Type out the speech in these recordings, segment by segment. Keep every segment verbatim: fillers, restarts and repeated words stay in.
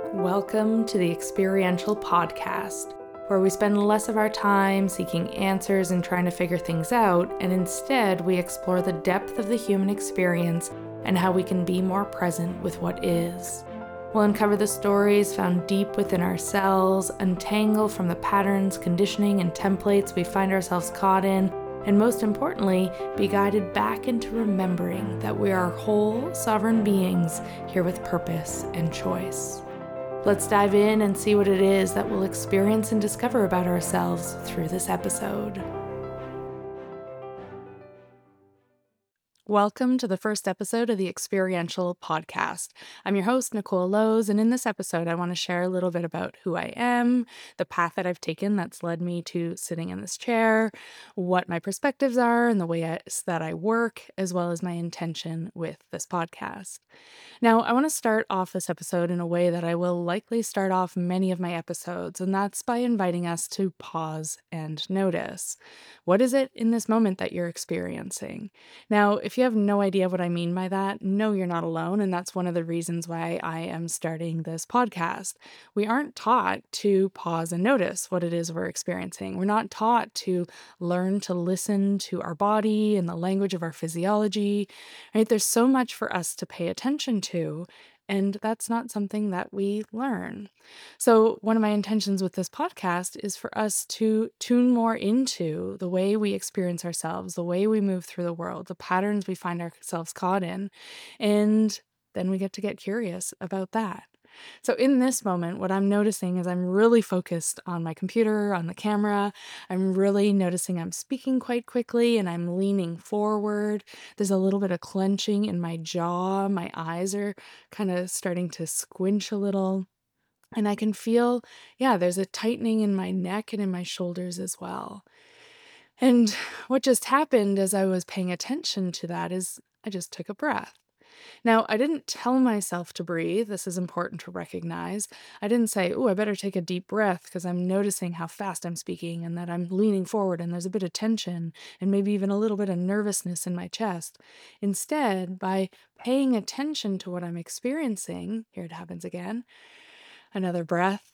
Welcome to the Experiential Podcast, where we spend less of our time seeking answers and trying to figure things out, and instead we explore the depth of the human experience and how we can be more present with what is. We'll uncover the stories found deep within ourselves, untangle from the patterns, conditioning, and templates we find ourselves caught in, and most importantly, be guided back into remembering that we are whole, sovereign beings here with purpose and choice. Let's dive in and see what it is that we'll experience and discover about ourselves through this episode. Welcome to the first episode of the Experiential Podcast. I'm your host, Nicole Lowe's, and in this episode, I want to share a little bit about who I am, the path that I've taken that's led me to sitting in this chair, what my perspectives are, and the way I, that I work, as well as my intention with this podcast. Now, I want to start off this episode in a way that I will likely start off many of my episodes, and that's by inviting us to pause and notice. What is it in this moment that you're experiencing? Now, if you have no idea what I mean by that, no, you're not alone, and that's one of the reasons why I am starting this podcast. We aren't taught to pause and notice what it is we're experiencing. We're not taught to learn to listen to our body and the language of our physiology, right? There's so much for us to pay attention to, and that's not something that we learn. So, one of my intentions with this podcast is for us to tune more into the way we experience ourselves, the way we move through the world, the patterns we find ourselves caught in, and then we get to get curious about that. So, in this moment, what I'm noticing is I'm really focused on my computer, on the camera. I'm really noticing I'm speaking quite quickly and I'm leaning forward. There's a little bit of clenching in my jaw. My eyes are kind of starting to squinch a little. And I can feel, yeah, there's a tightening in my neck and in my shoulders as well. And what just happened as I was paying attention to that is I just took a breath. Now, I didn't tell myself to breathe. This is important to recognize. I didn't say, oh, I better take a deep breath because I'm noticing how fast I'm speaking and that I'm leaning forward and there's a bit of tension and maybe even a little bit of nervousness in my chest. Instead, by paying attention to what I'm experiencing, here it happens again, another breath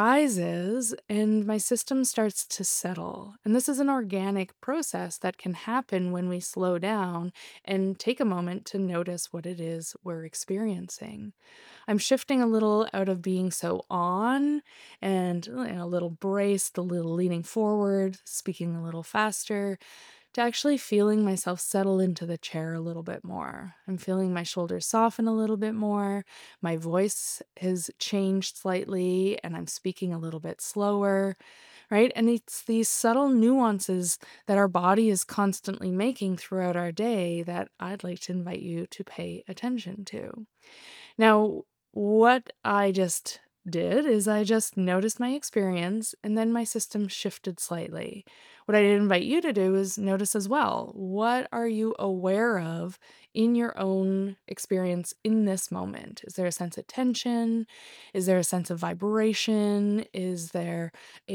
arises and my system starts to settle. And this is an organic process that can happen when we slow down and take a moment to notice what it is we're experiencing. I'm shifting a little out of being so on and you know, a little braced, a little leaning forward, speaking a little faster, to actually feeling myself settle into the chair a little bit more. I'm feeling my shoulders soften a little bit more. My voice has changed slightly and I'm speaking a little bit slower, right? And it's these subtle nuances that our body is constantly making throughout our day that I'd like to invite you to pay attention to. Now, what I just did is I just noticed my experience and then my system shifted slightly. What I invite you to do is notice as well. What are you aware of in your own experience in this moment? Is there a sense of tension? Is there a sense of vibration? Is there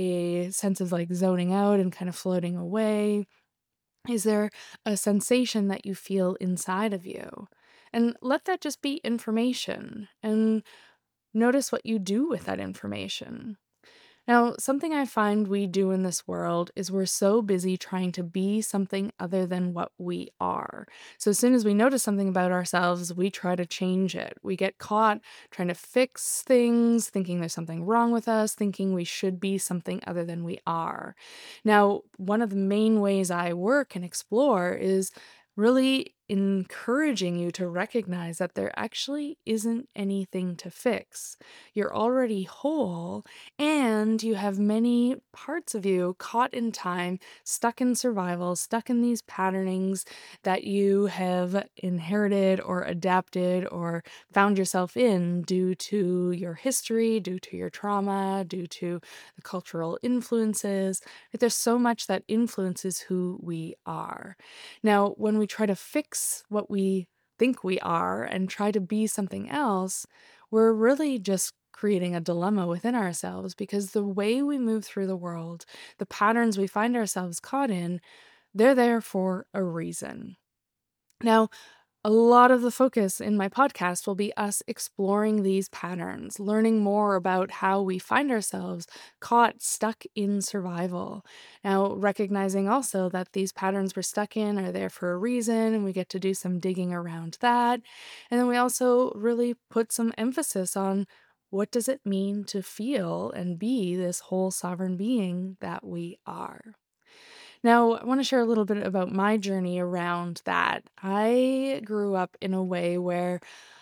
a sense of like zoning out and kind of floating away? Is there a sensation that you feel inside of you? And let that just be information and notice what you do with that information. Now, something I find we do in this world is we're so busy trying to be something other than what we are. So as soon as we notice something about ourselves, we try to change it. We get caught trying to fix things, thinking there's something wrong with us, thinking we should be something other than we are. Now, one of the main ways I work and explore is really encouraging you to recognize that there actually isn't anything to fix. You're already whole, and you have many parts of you caught in time, stuck in survival, stuck in these patternings that you have inherited or adapted or found yourself in due to your history, due to your trauma, due to the cultural influences. There's so much that influences who we are. Now, when we try to fix what we think we are and try to be something else, we're really just creating a dilemma within ourselves because the way we move through the world, the patterns we find ourselves caught in, they're there for a reason. Now, a lot of the focus in my podcast will be us exploring these patterns, learning more about how we find ourselves caught, stuck in survival. Now, recognizing also that these patterns we're stuck in are there for a reason, and we get to do some digging around that. And then we also really put some emphasis on what does it mean to feel and be this whole sovereign being that we are. Now, I want to share a little bit about my journey around that. I grew up in a way where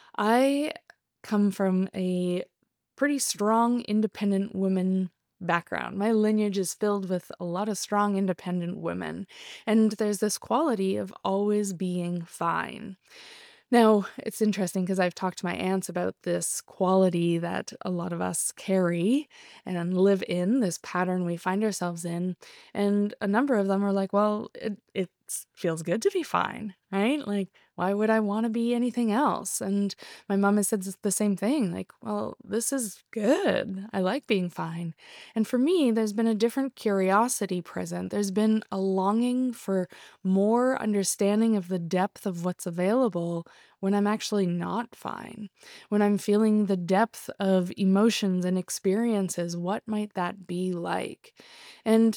I come from a pretty strong, independent women background. My lineage is filled with a lot of strong, independent women. And there's this quality of always being fine. Now, it's interesting because I've talked to my aunts about this quality that a lot of us carry and live in, this pattern we find ourselves in. And a number of them are like, well, it, it feels good to be fine, right? Like, why would I want to be anything else? And my mom has said the same thing, like, well, this is good. I like being fine. And for me, there's been a different curiosity present. There's been a longing for more understanding of the depth of what's available when I'm actually not fine, when I'm feeling the depth of emotions and experiences. What might that be like? And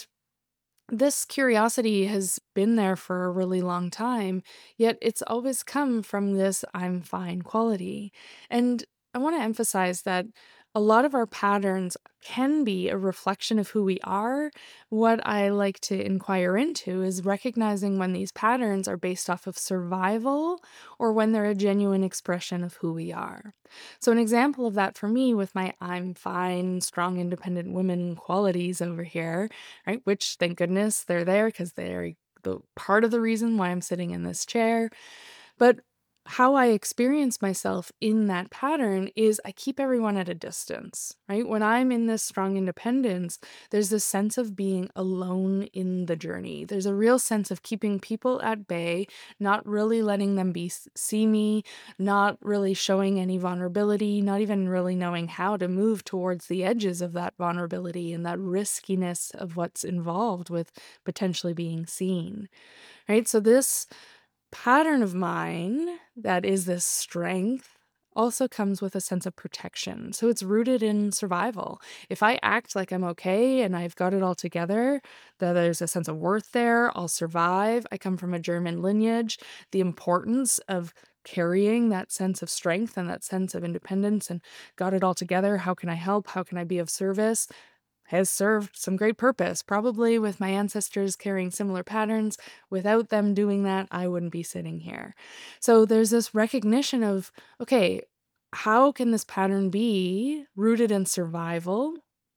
this curiosity has been there for a really long time, yet it's always come from this I'm fine quality. And I want to emphasize that a lot of our patterns can be a reflection of who we are. What I like to inquire into is recognizing when these patterns are based off of survival or when they're a genuine expression of who we are. So, an example of that for me with my I'm fine, strong, independent women qualities over here, right? Which, thank goodness, they're there because they're the part of the reason why I'm sitting in this chair. But how I experience myself in that pattern is I keep everyone at a distance, right? When I'm in this strong independence, there's this sense of being alone in the journey. There's a real sense of keeping people at bay, not really letting them be see me, not really showing any vulnerability, not even really knowing how to move towards the edges of that vulnerability and that riskiness of what's involved with potentially being seen, right? So this pattern of mine that is this strength also comes with a sense of protection. So it's rooted in survival. If I act like I'm okay and I've got it all together, that there's a sense of worth there, I'll survive. I come from a German lineage. The importance of carrying that sense of strength and that sense of independence and got it all together. How can I help? How can I be of service? Has served some great purpose, probably with my ancestors carrying similar patterns. Without them doing that, I wouldn't be sitting here. So there's this recognition of, okay, how can this pattern be rooted in survival?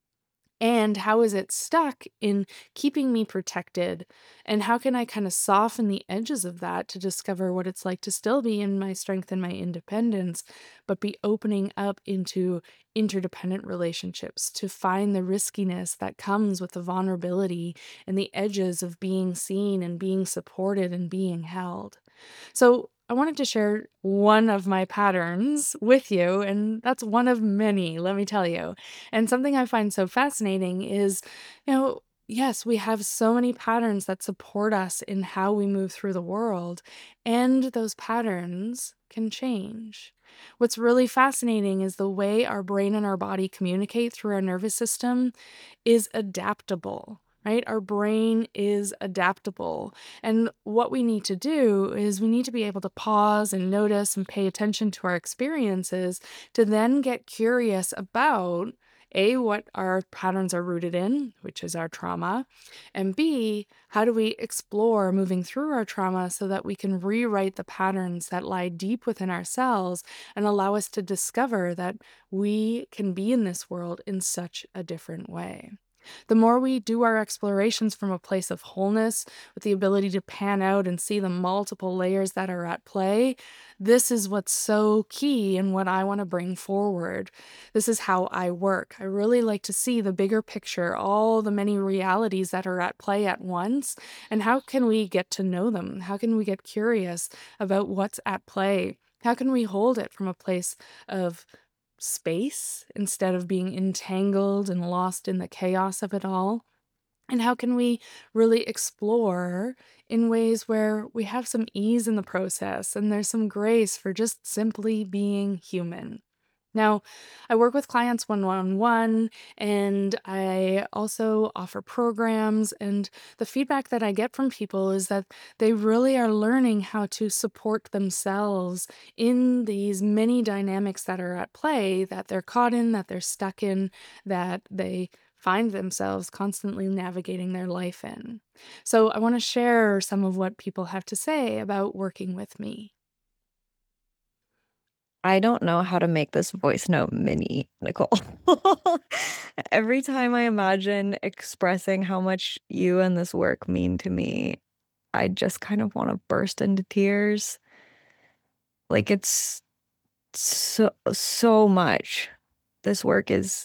And how is it stuck in keeping me protected? And how can I kind of soften the edges of that to discover what it's like to still be in my strength and my independence, but be opening up into interdependent relationships to find the riskiness that comes with the vulnerability and the edges of being seen and being supported and being held. So I wanted to share one of my patterns with you, and that's one of many, let me tell you. And something I find so fascinating is, you know, yes, we have so many patterns that support us in how we move through the world, and those patterns can change. What's really fascinating is the way our brain and our body communicate through our nervous system is adaptable. Right? Our brain is adaptable. And what we need to do is we need to be able to pause and notice and pay attention to our experiences to then get curious about A, what our patterns are rooted in, which is our trauma, and B, how do we explore moving through our trauma so that we can rewrite the patterns that lie deep within ourselves and allow us to discover that we can be in this world in such a different way. The more we do our explorations from a place of wholeness, with the ability to pan out and see the multiple layers that are at play, this is what's so key and what I want to bring forward. This is how I work. I really like to see the bigger picture, all the many realities that are at play at once, and how can we get to know them? How can we get curious about what's at play? How can we hold it from a place of space instead of being entangled and lost in the chaos of it all? And how can we really explore in ways where we have some ease in the process and there's some grace for just simply being human? Now, I work with clients one on one, and I also offer programs. And the feedback that I get from people is that they really are learning how to support themselves in these many dynamics that are at play, that they're caught in, that they're stuck in, that they find themselves constantly navigating their life in. So, I want to share some of what people have to say about working with me. I don't know how to make this voice note mini, Nicole. Every time I imagine expressing how much you and this work mean to me, I just kind of want to burst into tears. Like it's so so much. This work is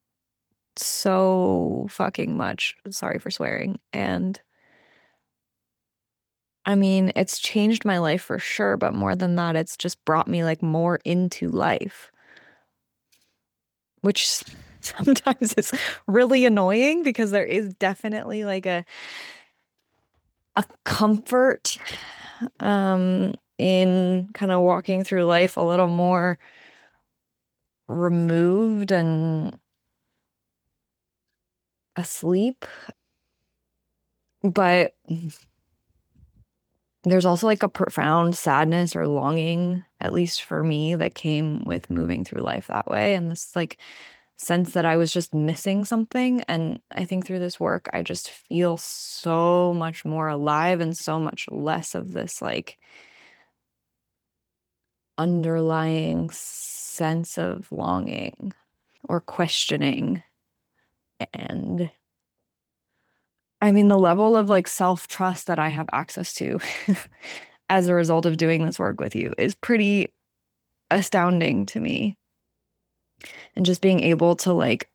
so fucking much. Sorry for swearing. And I mean, it's changed my life for sure, but more than that, it's just brought me like more into life, which sometimes is really annoying because there is definitely like a a comfort um in kind of walking through life a little more removed and asleep. But there's also like a profound sadness or longing, at least for me, that came with moving through life that way. And this like sense that I was just missing something. And I think through this work, I just feel so much more alive and so much less of this like underlying sense of longing or questioning. And I mean, the level of like self trust that I have access to as a result of doing this work with you is pretty astounding to me. And just being able to like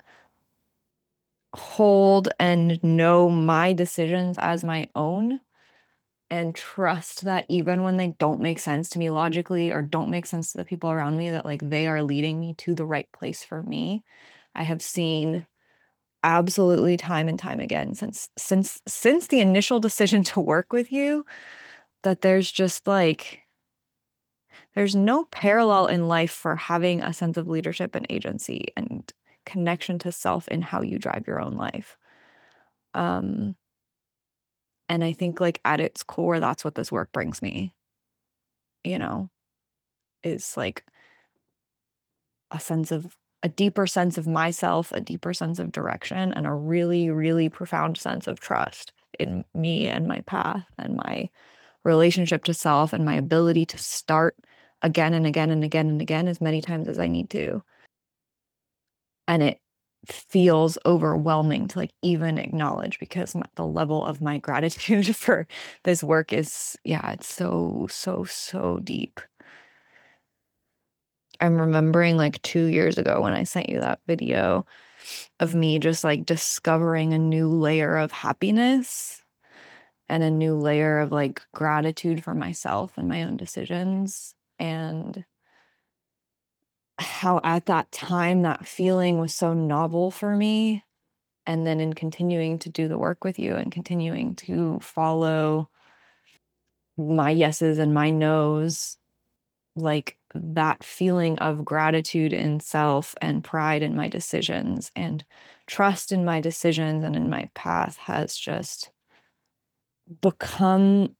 hold and know my decisions as my own and trust that even when they don't make sense to me logically or don't make sense to the people around me, that like they are leading me to the right place for me. I have seen absolutely time and time again since since since the initial decision to work with you that there's just like there's no parallel in life for having a sense of leadership and agency and connection to self in how you drive your own life. Um, and I think like at its core, that's what this work brings me, you know, is like a sense of a deeper sense of myself, a deeper sense of direction, and a really, really profound sense of trust in me and my path and my relationship to self and my ability to start again and again and again and again as many times as I need to. And it feels overwhelming to like even acknowledge because my, the level of my gratitude for this work is, yeah, it's so, so, so deep. I'm remembering like two years ago when I sent you that video of me just like discovering a new layer of happiness and a new layer of like gratitude for myself and my own decisions. And how at that time that feeling was so novel for me. And then in continuing to do the work with you and continuing to follow my yeses and my nos, like that feeling of gratitude in self and pride in my decisions and trust in my decisions and in my path has just become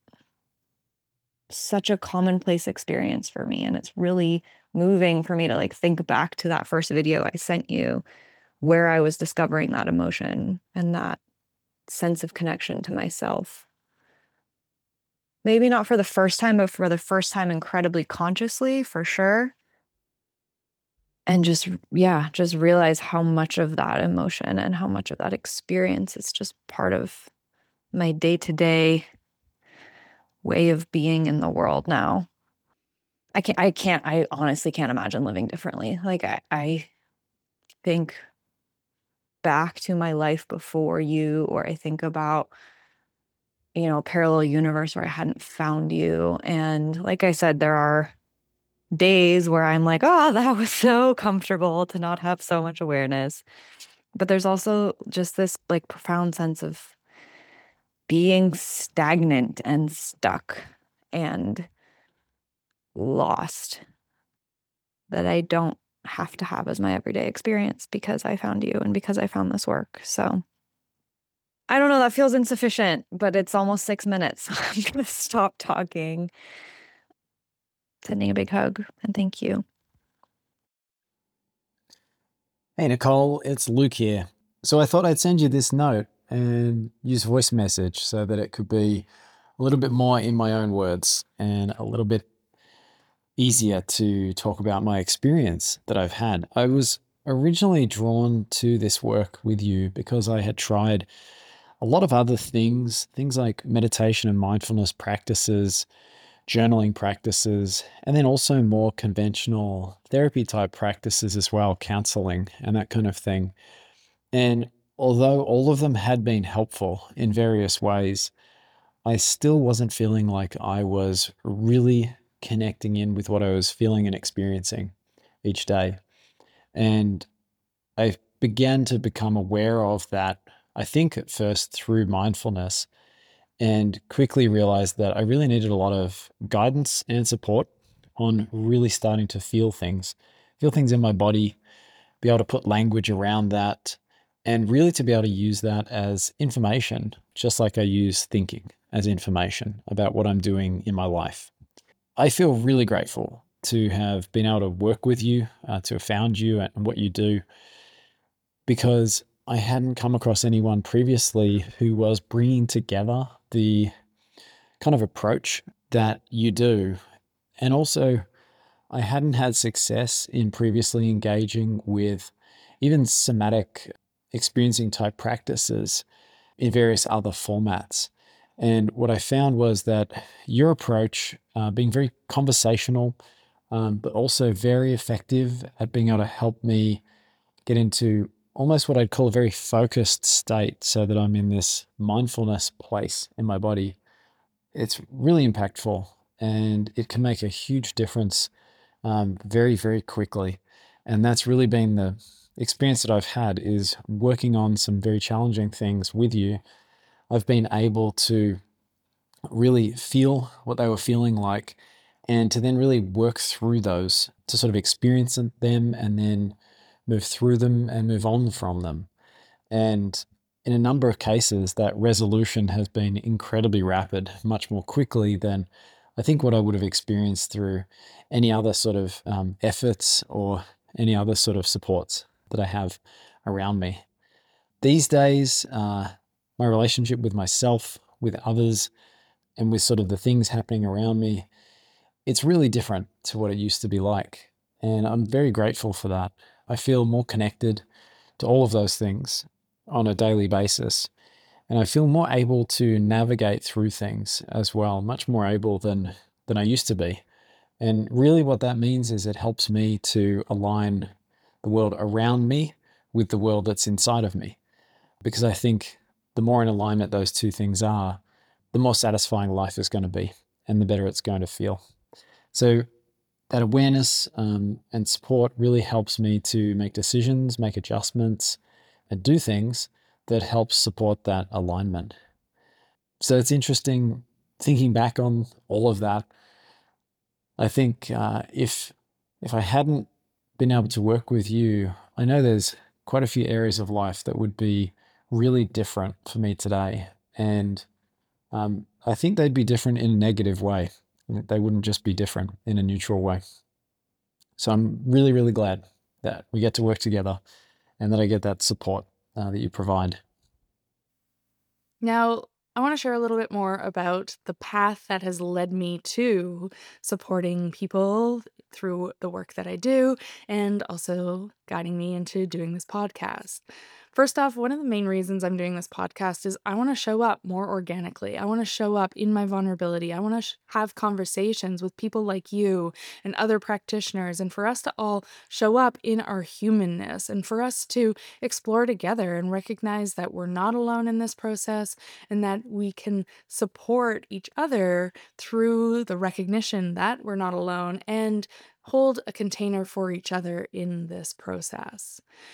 such a commonplace experience for me. And it's really moving for me to like think back to that first video I sent you where I was discovering that emotion and that sense of connection to myself. Maybe not for the first time, but for the first time incredibly consciously, for sure. And just, yeah, just realize how much of that emotion and how much of that experience is just part of my day to day way of being in the world now. I can't, I can't, I honestly can't imagine living differently. Like, I, I think back to my life before you, or I think about, you know, a parallel universe where I hadn't found you. And like I said, there are days where I'm like, oh, that was so comfortable to not have so much awareness. But there's also just this like profound sense of being stagnant and stuck and lost that I don't have to have as my everyday experience because I found you and because I found this work. So I don't know, that feels insufficient, but it's almost six minutes. I'm going to stop talking. Sending a big hug and thank you. Hey, Nicole, it's Luke here. So I thought I'd send you this note and use voice message so that it could be a little bit more in my own words and a little bit easier to talk about my experience that I've had. I was originally drawn to this work with you because I had tried a lot of other things, things like meditation and mindfulness practices, journaling practices, and then also more conventional therapy type practices as well, counseling and that kind of thing. And although all of them had been helpful in various ways, I still wasn't feeling like I was really connecting in with what I was feeling and experiencing each day. And I began to become aware of that, I think at first through mindfulness, and quickly realized that I really needed a lot of guidance and support on really starting to feel things, feel things in my body, be able to put language around that, and really to be able to use that as information, just like I use thinking as information about what I'm doing in my life. I feel really grateful to have been able to work with you, uh, to have found you and what you do, because I hadn't come across anyone previously who was bringing together the kind of approach that you do. And also, I hadn't had success in previously engaging with even somatic experiencing type practices in various other formats. And what I found was that your approach, uh, being very conversational, um, but also very effective at being able to help me get into almost what I'd call a very focused state so that I'm in this mindfulness place in my body. It's really impactful and it can make a huge difference um, very, very quickly. And that's really been the experience that I've had is working on some very challenging things with you. I've been able to really feel what they were feeling like and to then really work through those, to sort of experience them and then move through them and move on from them. And in a number of cases, that resolution has been incredibly rapid, much more quickly than I think what I would have experienced through any other sort of um, efforts or any other sort of supports that I have around me. These days, uh, my relationship with myself, with others, and with sort of the things happening around me, it's really different to what it used to be like. And I'm very grateful for that. I feel more connected to all of those things on a daily basis. And I feel more able to navigate through things as well, much more able than than I used to be. And really what that means is it helps me to align the world around me with the world that's inside of me. Because I think the more in alignment those two things are, the more satisfying life is going to be and the better it's going to feel. So that awareness um, and support really helps me to make decisions, make adjustments, and do things that help support that alignment. So it's interesting thinking back on all of that. I think uh, if if I hadn't been able to work with you, I know there's quite a few areas of life that would be really different for me today, and um, I think they'd be different in a negative way. They wouldn't just be different in a neutral way. So I'm really, really glad that we get to work together and that I get that support uh, that you provide. Now, I want to share a little bit more about the path that has led me to supporting people through the work that I do and also guiding me into doing this podcast. First off, one of the main reasons I'm doing this podcast is I want to show up more organically. I want to show up in my vulnerability. I want to sh- have conversations with people like you and other practitioners, and for us to all show up in our humanness and for us to explore together and recognize that we're not alone in this process and that we can support each other through the recognition that we're not alone and hold a container for each other in this process.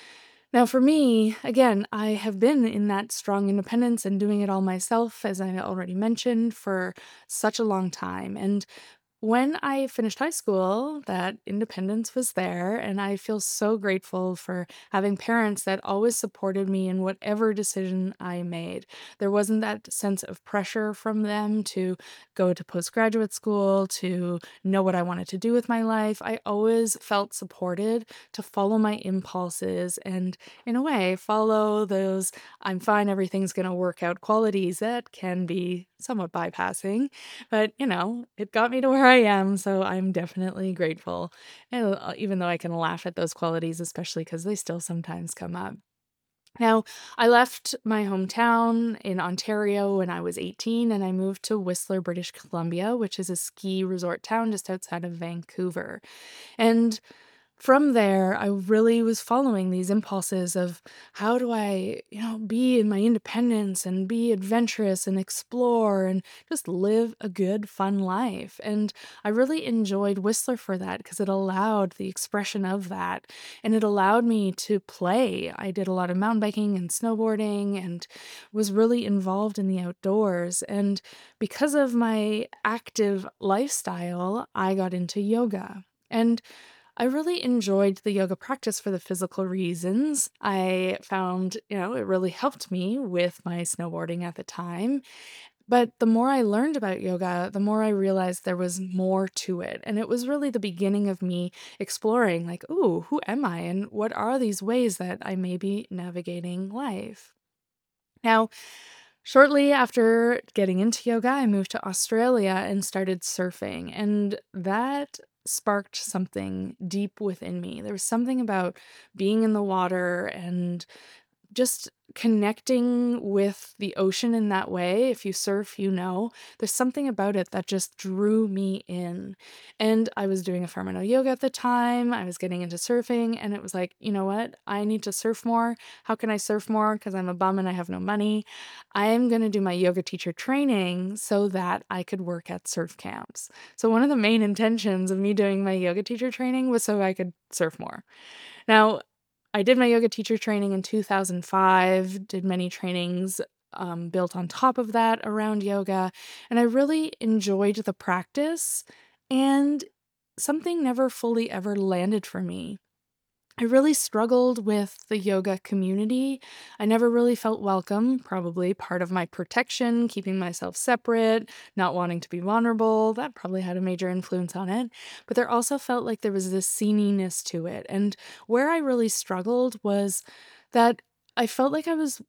Now, for me, again, I have been in that strong independence and doing it all myself, as I already mentioned, for such a long time. And when I finished high school, that independence was there, and I feel so grateful for having parents that always supported me in whatever decision I made. There wasn't that sense of pressure from them to go to postgraduate school, to know what I wanted to do with my life. I always felt supported to follow my impulses and, in a way, follow those I'm fine, everything's going to work out qualities that can be somewhat bypassing. But, you know, it got me to where I am, so I'm definitely grateful. And uh, even though I can laugh at those qualities, especially because they still sometimes come up. Now, I left my hometown in Ontario when I was eighteen and I moved to Whistler, British Columbia, which is a ski resort town just outside of Vancouver. And from there, I really was following these impulses of how do I, you know, be in my independence and be adventurous and explore and just live a good, fun life. And I really enjoyed Whistler for that because it allowed the expression of that and it allowed me to play. I did a lot of mountain biking and snowboarding and was really involved in the outdoors. And because of my active lifestyle, I got into yoga. And I really enjoyed the yoga practice for the physical reasons. I found, you know, it really helped me with my snowboarding at the time. But the more I learned about yoga, the more I realized there was more to it. And it was really the beginning of me exploring, like, ooh, who am I? And what are these ways that I may be navigating life? Now, shortly after getting into yoga, I moved to Australia and started surfing, and that sparked something deep within me. There was something about being in the water and just connecting with the ocean in that way. If you surf, you know, there's something about it that just drew me in. And I was doing a Farmano yoga at the time. I was getting into surfing, and it was like, you know what? I need to surf more. How can I surf more? Because I'm a bum and I have no money. I am going to do my yoga teacher training so that I could work at surf camps. So, one of the main intentions of me doing my yoga teacher training was so I could surf more. Now, I did my yoga teacher training in two thousand five, did many trainings um, built on top of that around yoga, and I really enjoyed the practice, and something never fully ever landed for me. I really struggled with the yoga community. I never really felt welcome, probably part of my protection, keeping myself separate, not wanting to be vulnerable. That probably had a major influence on it. But there also felt like there was this sceniness to it. And where I really struggled was that I felt like I was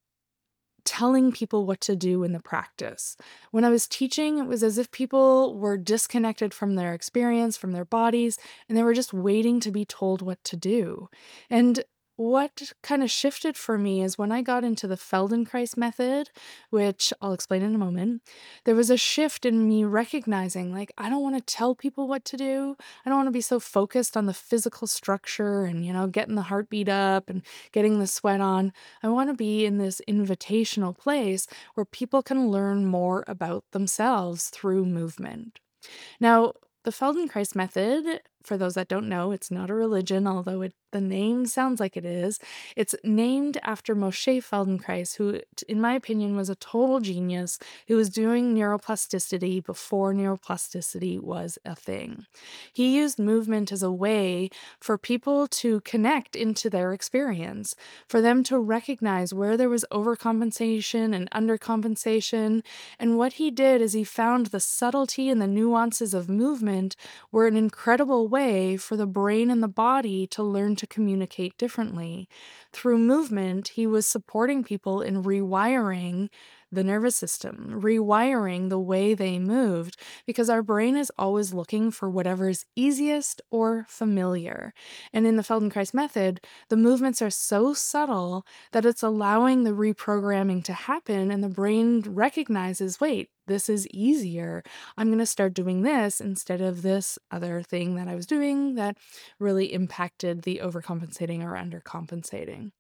telling people what to do in the practice. When I was teaching, it was as if people were disconnected from their experience, from their bodies, and they were just waiting to be told what to do. And what kind of shifted for me is when I got into the Feldenkrais method, which I'll explain in a moment, there was a shift in me recognizing, like, I don't want to tell people what to do. I don't want to be so focused on the physical structure and, you know, getting the heartbeat up and getting the sweat on. I want to be in this invitational place where people can learn more about themselves through movement. Now, the Feldenkrais method, for those that don't know, it's not a religion, although it, the name sounds like it is. It's named after Moshe Feldenkrais, who, t- in my opinion, was a total genius who was doing neuroplasticity before neuroplasticity was a thing. He used movement as a way for people to connect into their experience, for them to recognize where there was overcompensation and undercompensation. And what he did is he found the subtlety and the nuances of movement were an incredible way for the brain and the body to learn to communicate differently. Through movement, he was supporting people in rewiring the nervous system, rewiring the way they moved, because our brain is always looking for whatever is easiest or familiar. And in the Feldenkrais method, the movements are so subtle that it's allowing the reprogramming to happen, and the brain recognizes, wait, this is easier. I'm going to start doing this instead of this other thing that I was doing that really impacted the overcompensating or undercompensating.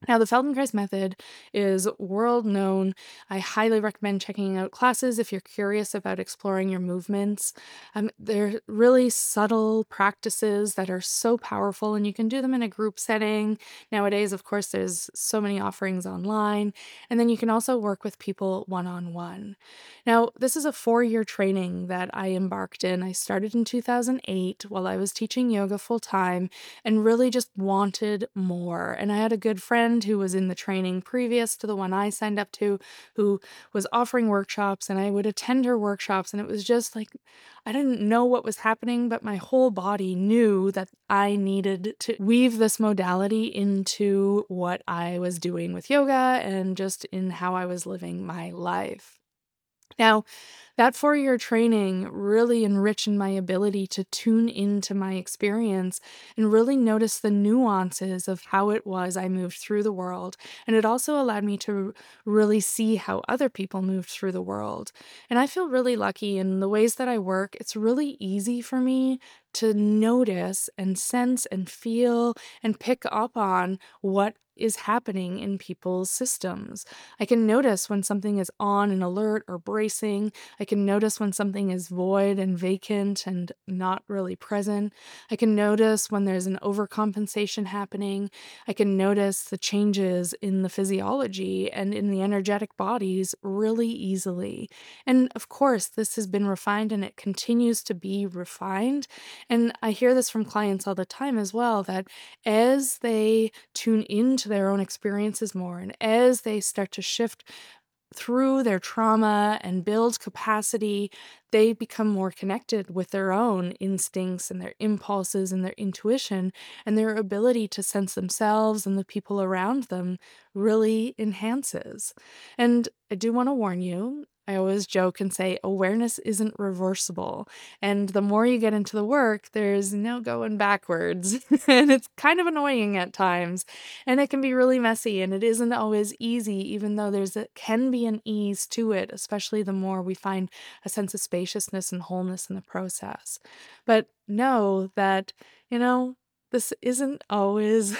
Now, the Feldenkrais method is world known. I highly recommend checking out classes if you're curious about exploring your movements. Um, they're really subtle practices that are so powerful, and you can do them in a group setting. Nowadays, of course, there's so many offerings online, and then you can also work with people one on one. Now, this is a four year training that I embarked in. I started in two thousand eight while I was teaching yoga full time and really just wanted more. And I had a good friend who was in the training previous to the one I signed up to, who was offering workshops, and I would attend her workshops. And it was just like, I didn't know what was happening, but my whole body knew that I needed to weave this modality into what I was doing with yoga and just in how I was living my life. Now, that four year training really enriched my ability to tune into my experience and really notice the nuances of how it was I moved through the world. And it also allowed me to really see how other people moved through the world. And I feel really lucky in the ways that I work. It's really easy for me to notice and sense and feel and pick up on what is happening in people's systems. I can notice when something is on and alert or bracing. I can notice when something is void and vacant and not really present. I can notice when there's an overcompensation happening. I can notice the changes in the physiology and in the energetic bodies really easily. And of course, this has been refined and it continues to be refined. And I hear this from clients all the time as well, that as they tune into their own experiences more and as they start to shift through their trauma and build capacity, they become more connected with their own instincts and their impulses and their intuition, and their ability to sense themselves and the people around them really enhances. And I do want to warn you, I always joke and say awareness isn't reversible. And the more you get into the work, there's no going backwards. And it's kind of annoying at times. And it can be really messy, and it isn't always easy, even though there's a, can be an ease to it, especially the more we find a sense of spaciousness and wholeness in the process. But know that, you know, this isn't always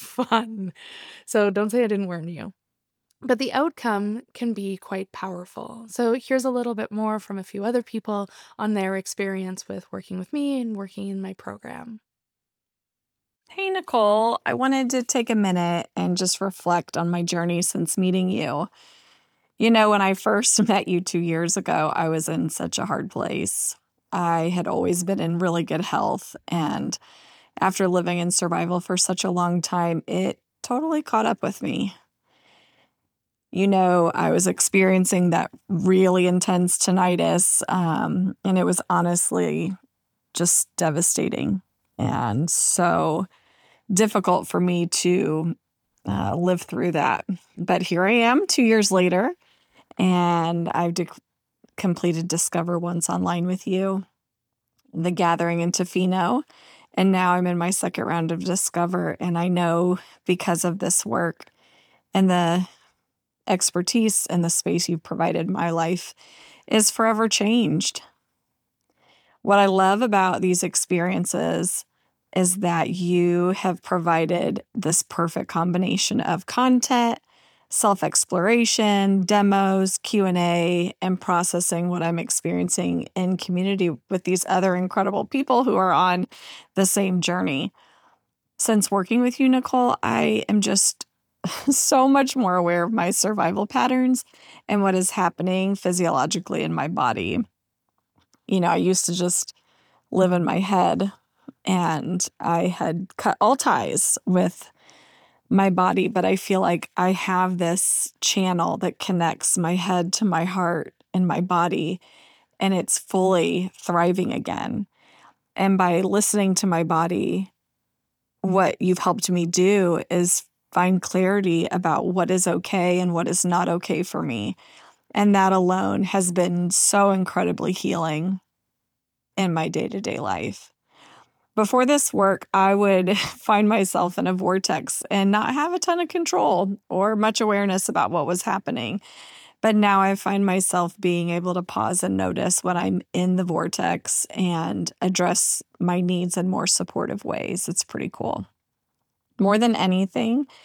fun. So don't say I didn't warn you. But the outcome can be quite powerful. So here's a little bit more from a few other people on their experience with working with me and working in my program. Hey, Nicole. I wanted to take a minute and just reflect on my journey since meeting you. You know, when I first met you two years ago, I was in such a hard place. I had always been in really good health, and after living in survival for such a long time, it totally caught up with me. You know, I was experiencing that really intense tinnitus, um, and it was honestly just devastating and so difficult for me to uh, live through that. But here I am two years later, and I've de- completed Discover Once online with you, the Gathering in Tofino, and now I'm in my second round of Discover, and I know because of this work and the expertise and the space you've provided, my life is forever changed. What I love about these experiences is that you have provided this perfect combination of content, self-exploration, demos, Q and A, and processing what I'm experiencing in community with these other incredible people who are on the same journey. Since working with you, Nicole, I am just so much more aware of my survival patterns and what is happening physiologically in my body. You know, I used to just live in my head, and I had cut all ties with my body, but I feel like I have this channel that connects my head to my heart and my body, and it's fully thriving again. And by listening to my body, what you've helped me do is find clarity about what is okay and what is not okay for me. And that alone has been so incredibly healing in my day-to-day life. Before this work, I would find myself in a vortex and not have a ton of control or much awareness about what was happening. But now I find myself being able to pause and notice when I'm in the vortex and address my needs in more supportive ways. It's pretty cool. More than anything,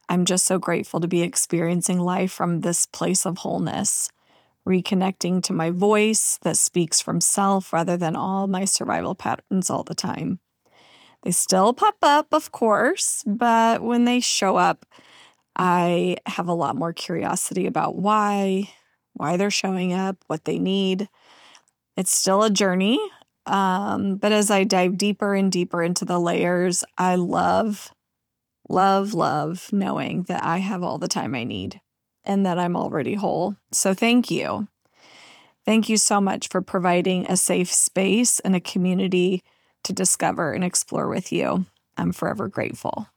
I'm just so grateful to be experiencing life from this place of wholeness, reconnecting to my voice that speaks from self rather than all my survival patterns all the time. They still pop up, of course, but when they show up, I have a lot more curiosity about why, why they're showing up, what they need. It's still a journey, um, but as I dive deeper and deeper into the layers, I love, love, love knowing that I have all the time I need and that I'm already whole. So thank you. Thank you so much for providing a safe space and a community to discover and explore with you. I'm forever grateful.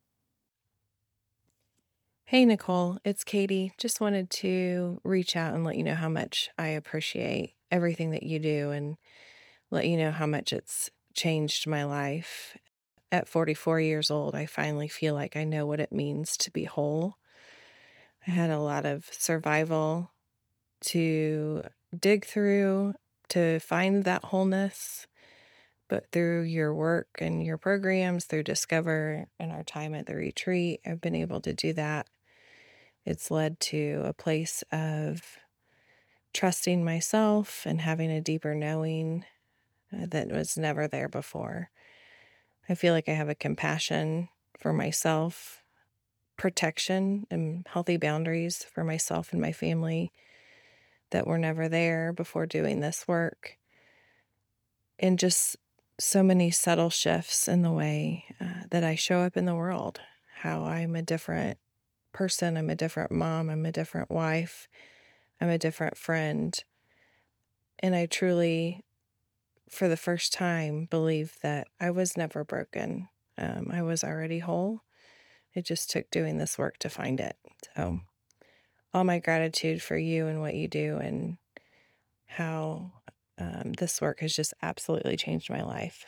Hey, Nicole, it's Katie. Just wanted to reach out and let you know how much I appreciate everything that you do and let you know how much it's changed my life. At forty-four years old, I finally feel like I know what it means to be whole. I had a lot of survival to dig through to find that wholeness, but through your work and your programs, through Discover and our time at the retreat, I've been able to do that. It's led to a place of trusting myself and having a deeper knowing uh, that was never there before. I feel like I have a compassion for myself, protection and healthy boundaries for myself and my family that were never there before doing this work. And just so many subtle shifts in the way uh, that I show up in the world, how I'm a different person, I'm a different mom, I'm a different wife, I'm a different friend. And I truly, for the first time, believe that I was never broken. Um, I was already whole. It just took doing this work to find it. So all my gratitude for you and what you do and how um, this work has just absolutely changed my life.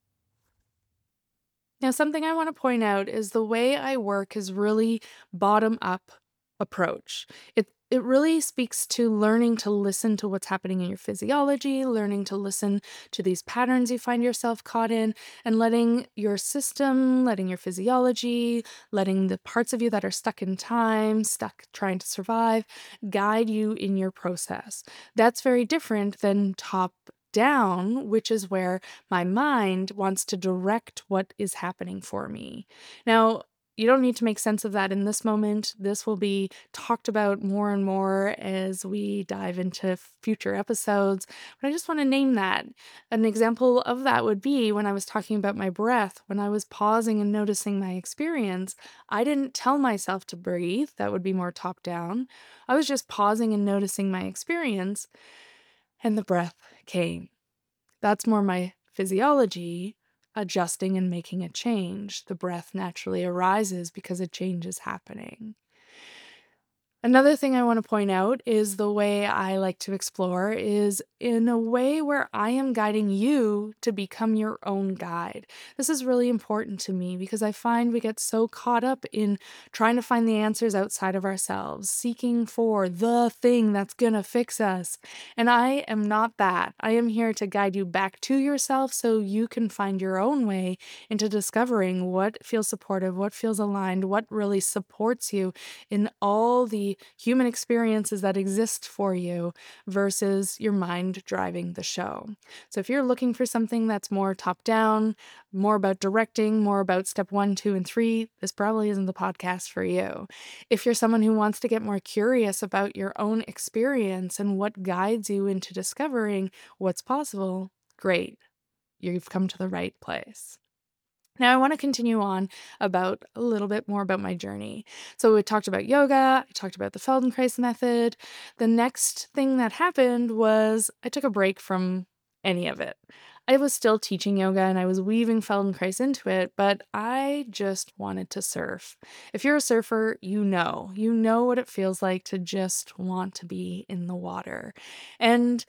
Now, something I want to point out is the way I work is really bottom up approach. It it really speaks to learning to listen to what's happening in your physiology, learning to listen to these patterns you find yourself caught in, and letting your system, letting your physiology, letting the parts of you that are stuck in time, stuck trying to survive, guide you in your process. That's very different than top down, which is where my mind wants to direct what is happening for me. Now, you don't need to make sense of that in this moment. This will be talked about more and more as we dive into future episodes. But I just want to name that. An example of that would be when I was talking about my breath, when I was pausing and noticing my experience, I didn't tell myself to breathe. That would be more top down. I was just pausing and noticing my experience, and the breath came. That's more my physiology adjusting and making a change. The breath naturally arises because a change is happening. Another thing I want to point out is the way I like to explore is in a way where I am guiding you to become your own guide. This is really important to me because I find we get so caught up in trying to find the answers outside of ourselves, seeking for the thing that's going to fix us. And I am not that. I am here to guide you back to yourself so you can find your own way into discovering what feels supportive, what feels aligned, what really supports you in all the human experiences that exist for you versus your mind driving the show. So if you're looking for something that's more top down, more about directing, more about step one, two, and three, this probably isn't the podcast for you. If you're someone who wants to get more curious about your own experience and what guides you into discovering what's possible, great. You've come to the right place. Now, I want to continue on about a little bit more about my journey. So we talked about yoga, I talked about the Feldenkrais method. The next thing that happened was I took a break from any of it. I was still teaching yoga and I was weaving Feldenkrais into it, but I just wanted to surf. If you're a surfer, you know, you know what it feels like to just want to be in the water. And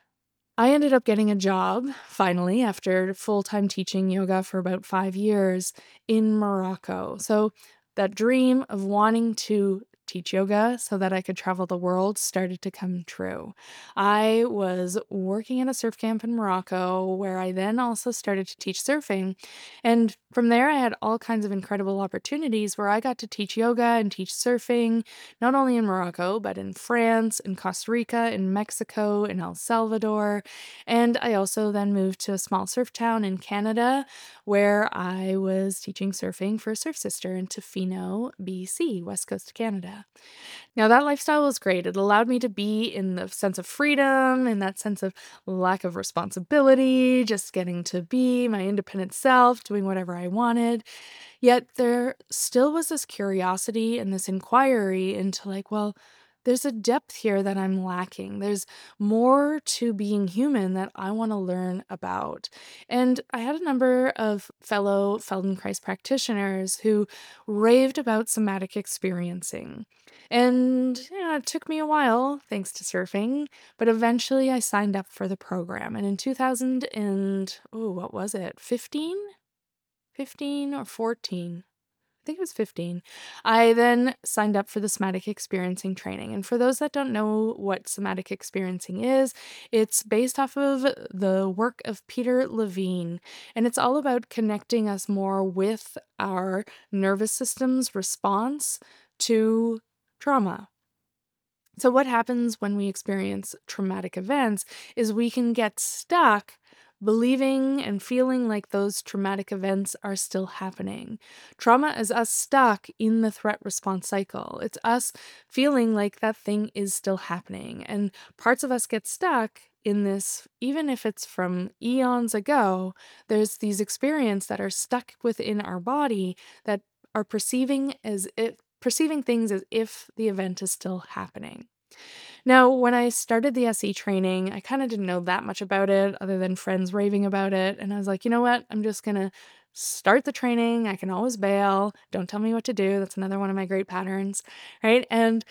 I ended up getting a job, finally, after full-time teaching yoga for about five years in Morocco. So that dream of wanting to teach yoga so that I could travel the world started to come true. I was working at a surf camp in Morocco where I then also started to teach surfing. And from there, I had all kinds of incredible opportunities where I got to teach yoga and teach surfing, not only in Morocco, but in France, in Costa Rica, in Mexico, in El Salvador. And I also then moved to a small surf town in Canada where I was teaching surfing for Surf Sister in Tofino, B C, West Coast of Canada. Now, that lifestyle was great. It allowed me to be in the sense of freedom and that sense of lack of responsibility, just getting to be my independent self, doing whatever I wanted. Yet there still was this curiosity and this inquiry into, like, well, there's a depth here that I'm lacking. There's more to being human that I want to learn about. And I had a number of fellow Feldenkrais practitioners who raved about somatic experiencing. And you know, it took me a while, thanks to surfing, but eventually I signed up for the program. And in two thousand and, oh, what was it? fifteen? fifteen or fourteen? I think it was fifteen. I then signed up for the somatic experiencing training. And for those that don't know what somatic experiencing is, it's based off of the work of Peter Levine. And it's all about connecting us more with our nervous system's response to trauma. So, what happens when we experience traumatic events is we can get stuck believing and feeling like those traumatic events are still happening. Trauma is us stuck in the threat response cycle. It's us feeling like that thing is still happening. And parts of us get stuck in this, even if it's from eons ago, there's these experiences that are stuck within our body that are perceiving as if perceiving things as if the event is still happening. Now, when I started the S E training, I kind of didn't know that much about it other than friends raving about it. And I was like, you know what? I'm just going to start the training. I can always bail. Don't tell me what to do. That's another one of my great patterns, right? And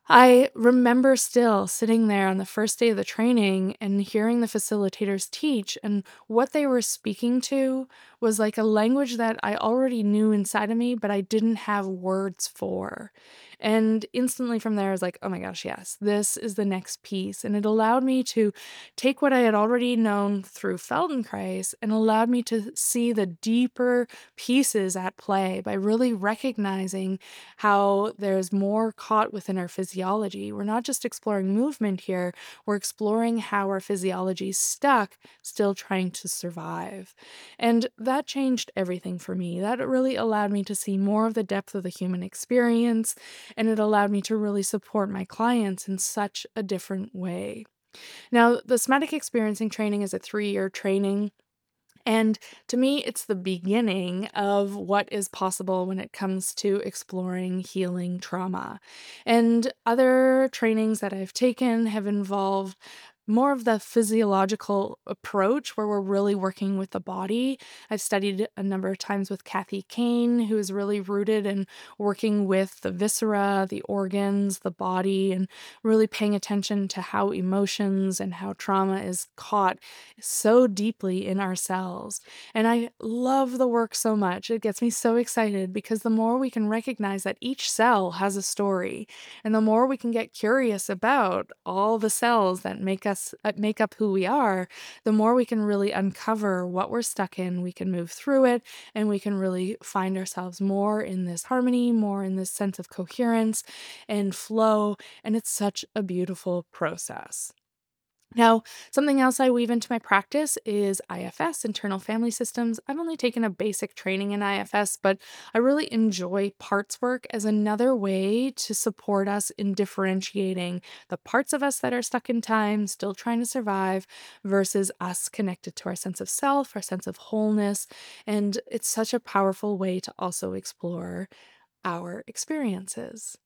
I remember still sitting there on the first day of the training and hearing the facilitators teach, and what they were speaking to was like a language that I already knew inside of me, but I didn't have words for. And instantly from there, I was like, oh my gosh, yes, this is the next piece. And it allowed me to take what I had already known through Feldenkrais and allowed me to see the deeper pieces at play by really recognizing how there's more caught within our physiology. We're not just exploring movement here, we're exploring how our physiology is stuck, still trying to survive. And that changed everything for me. That really allowed me to see more of the depth of the human experience, and it allowed me to really support my clients in such a different way. Now, the somatic experiencing training is a three-year training. And to me, it's the beginning of what is possible when it comes to exploring healing trauma. And other trainings that I've taken have involved more of the physiological approach where we're really working with the body. I've studied a number of times with Kathy Kane, who is really rooted in working with the viscera, the organs, the body, and really paying attention to how emotions and how trauma is caught so deeply in our cells. And I love the work so much. It gets me so excited because the more we can recognize that each cell has a story, and the more we can get curious about all the cells that make us uh, make up who we are, the more we can really uncover what we're stuck in. We can move through it, and we can really find ourselves more in this harmony, more in this sense of coherence and flow. And it's such a beautiful process. Now, something else I weave into my practice is I F S, internal family systems. I've only taken a basic training in I F S, but I really enjoy parts work as another way to support us in differentiating the parts of us that are stuck in time, still trying to survive, versus us connected to our sense of self, our sense of wholeness. And it's such a powerful way to also explore our experiences.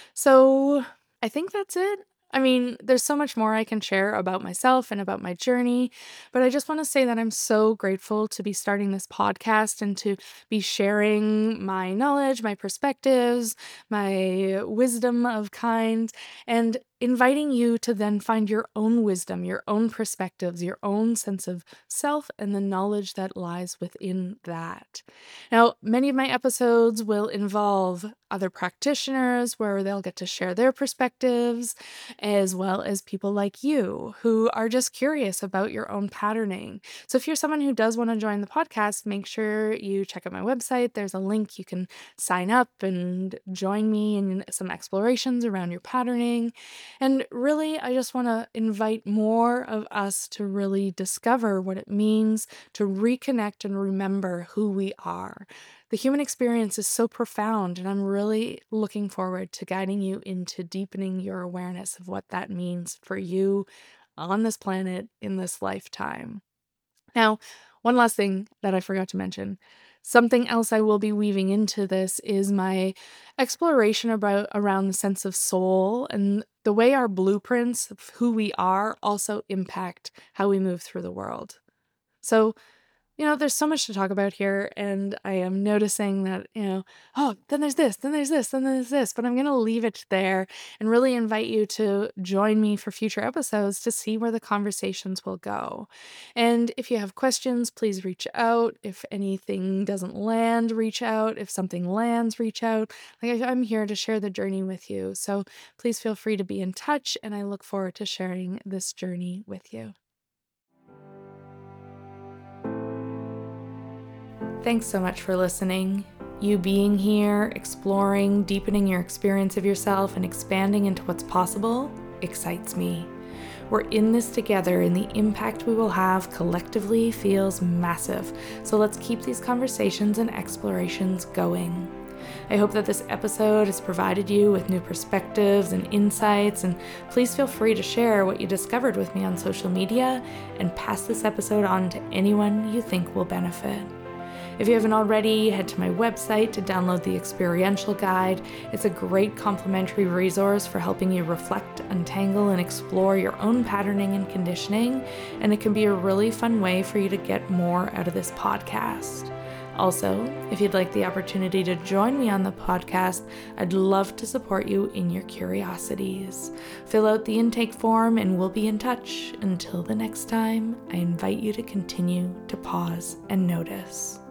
So I think that's it. I mean, there's so much more I can share about myself and about my journey, but I just want to say that I'm so grateful to be starting this podcast and to be sharing my knowledge, my perspectives, my wisdom of kind. And inviting you to then find your own wisdom, your own perspectives, your own sense of self, and the knowledge that lies within that. Now, many of my episodes will involve other practitioners where they'll get to share their perspectives, as well as people like you who are just curious about your own patterning. So if you're someone who does want to join the podcast, make sure you check out my website. There's a link. You can sign up and join me in some explorations around your patterning. And really, I just want to invite more of us to really discover what it means to reconnect and remember who we are. The human experience is so profound, and I'm really looking forward to guiding you into deepening your awareness of what that means for you on this planet in this lifetime. Now, one last thing that I forgot to mention. Something else I will be weaving into this is my exploration about around the sense of soul and the way our blueprints of who we are also impact how we move through the world. So, you know, there's so much to talk about here, and I am noticing that, you know, oh, then there's this, then there's this, then there's this, but I'm going to leave it there and really invite you to join me for future episodes to see where the conversations will go. And if you have questions, please reach out. If anything doesn't land, reach out. If something lands, reach out. Like, I'm here to share the journey with you. So please feel free to be in touch, and I look forward to sharing this journey with you. Thanks so much for listening. You being here, exploring, deepening your experience of yourself, and expanding into what's possible excites me. We're in this together, and the impact we will have collectively feels massive. So let's keep these conversations and explorations going. I hope that this episode has provided you with new perspectives and insights, and please feel free to share what you discovered with me on social media and pass this episode on to anyone you think will benefit. If you haven't already, head to my website to download the experiential guide. It's a great complimentary resource for helping you reflect, untangle, and explore your own patterning and conditioning, and it can be a really fun way for you to get more out of this podcast. Also, if you'd like the opportunity to join me on the podcast, I'd love to support you in your curiosities. Fill out the intake form and we'll be in touch. Until the next time, I invite you to continue to pause and notice.